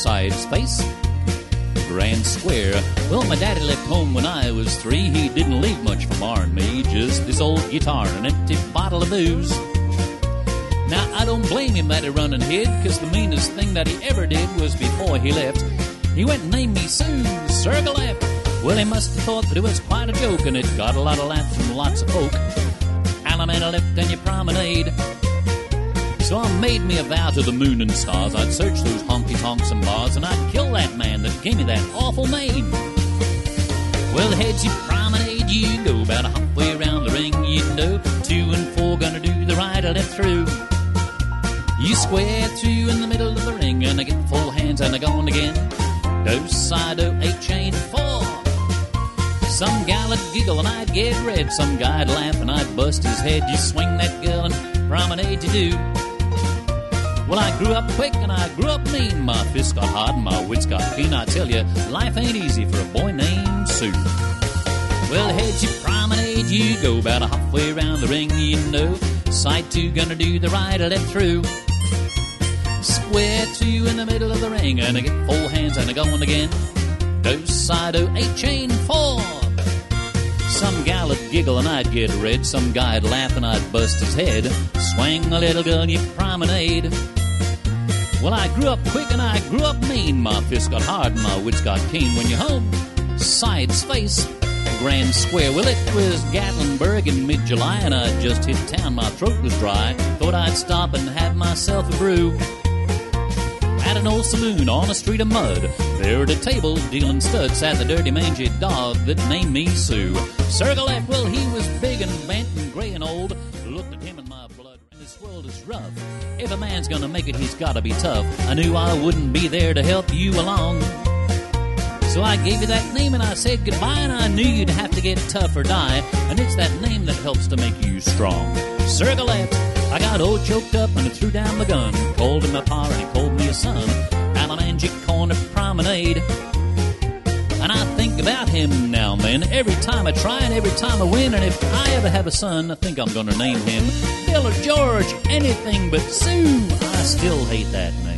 sides face, grand square. Well, my daddy left home when I was 3. He didn't leave much for Ma and me, just this old guitar and an empty bottle of booze. Now, I don't blame him that he run and hid, 'cause the meanest thing that he ever did was before he left, he went and named me Sue Sergalef. Well, he must have thought that it was quite a joke, and it got a lot of laughs from lots of folk. Alameda left and you promenade. So I made me a vow to the moon and stars. I'd search those honky-tonks and bars, and I'd kill that man that gave me that awful name. Well, heads you promenade, you go about halfway around the ring, you know. 2 and 4 gonna do the right or left through. You square 2 in the middle of the ring, and I get full hands and I go on again. Do side, do 8 chain 4. Some gal would giggle and I'd get red. Some guy'd laugh and I'd bust his head. You swing that girl and promenade you do. Well, I grew up quick and I grew up mean. My fists got hard and my wits got keen. I tell you, life ain't easy for a boy named Sue. Well, heads you promenade, you go about halfway around the ring, you know. Side 2 gonna do the right or left through. Square 2 in the middle of the ring, and I get full hands and I go on again. Do side, do 8 chain 4. Some gal would giggle and I'd get red. Some guy'd laugh and I'd bust his head. Swing a little girl and you promenade. Well, I grew up quick and I grew up mean. My fists got hard and my wits got keen. When you're home, sides face, grand square. Well, it was Gatlinburg in mid-July, and I just hit town. My throat was dry. Thought I'd stop and have myself a brew. At an old saloon on a street of mud, there at a table dealing studs sat the dirty mangy dog that named me Sue. Sergalef, well, he was big and bent and gray and old. Looked at him and my blood. This world is rough. If a man's gonna make it, he's gotta be tough. I knew I wouldn't be there to help you along. So I gave you that name and I said goodbye, and I knew you'd have to get tough or die. And it's that name that helps to make you strong. Sergalef. I got all choked up and I threw down my gun. Called him a pa and he called me a son. Alamangic Corner Promenade. And I think about him now and then. Every time I try and every time I win. And if I ever have a son, I think I'm gonna name him Bill or George. Anything but Sue. I still hate that name.